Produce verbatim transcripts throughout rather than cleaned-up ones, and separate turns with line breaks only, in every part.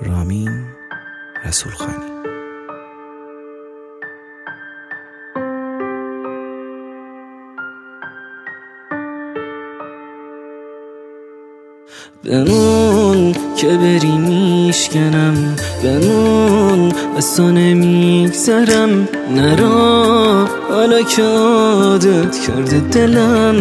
رامین رسولخانی.
بمون که بری میشکنم، بمون از تو نمیگذرم، نرا حالا که عادت کرده دلم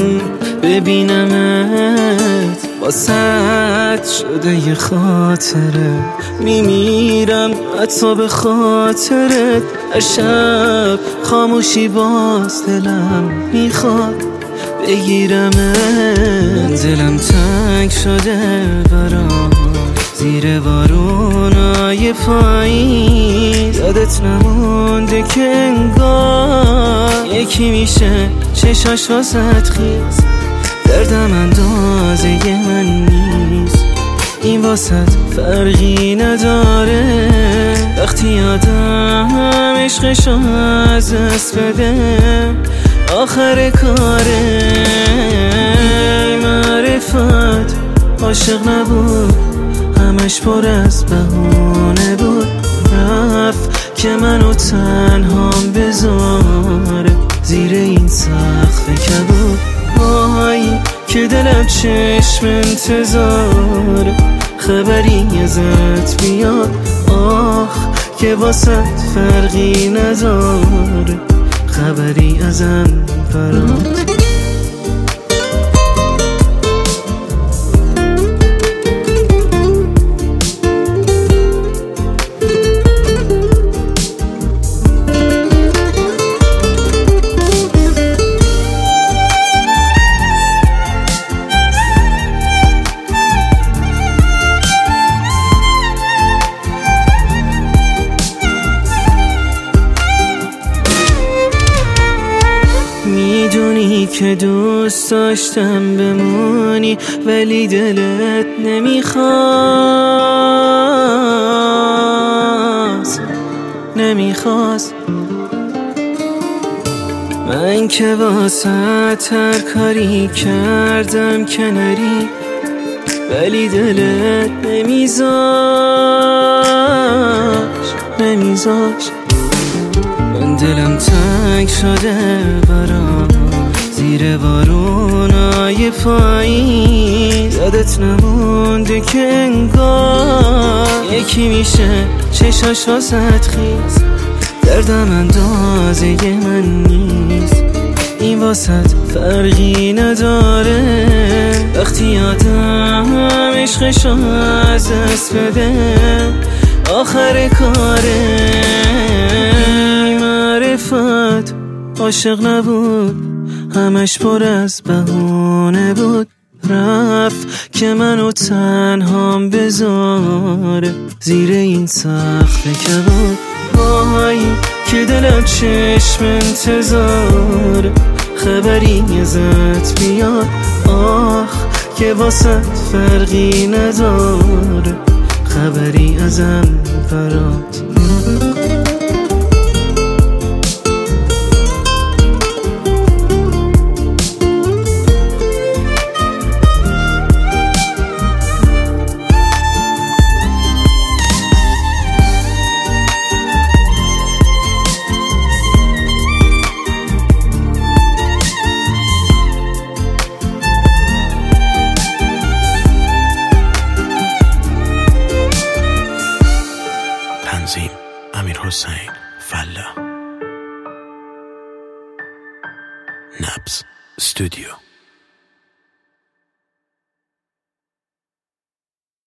ببینمت واسط شده یه خاطره، میمیرم حتی به خاطرت، هر شب خاموشی باز دلم میخواد بگیرمت، دلم تنگ شده برام زیر بارونای پاییز، یادت نمونده که انگار یکی میشه چشاش واسط خیز، دردم اندازه من نیست، این واسط فرقی نداره، وقتی آدم عشقشو از دست بده آخر کاره، معرفت عاشق نبود، همش پر از بهونه بود، رفت که منو تنهام بذاره زیر این سقف کبود، وای که دلم چشم انتظاره خبری ازت بیاد، آخ که واسط فرقی نداره خبری ازم برات. میدونی که دوست داشتم بمونی ولی دلت نمیخواست نمیخواست من که واسه هر کاری کردم که نری، ولی دلت نمیذاش نمیذاش من دلم تنگ شده برام زیر بارونای پاییز، یادت نمونده که انگار یکی میشه چشاش واسط خیز، دردم اندازه من نیست، این واسط فرقی نداره، وقتی آدم عشقشو از دست بده آخر کاره، معرفت عاشق نبود، همش پر از بهونه بود، رفت که منو تنهام بذاره زیر این سقف کبود، وای که دلم چشم انتظاره خبری ازت بیاد، آخ که واسط فرقی نداره خبری ازم برات.
تنظیم امیرحسین فلا، نبض استودیو.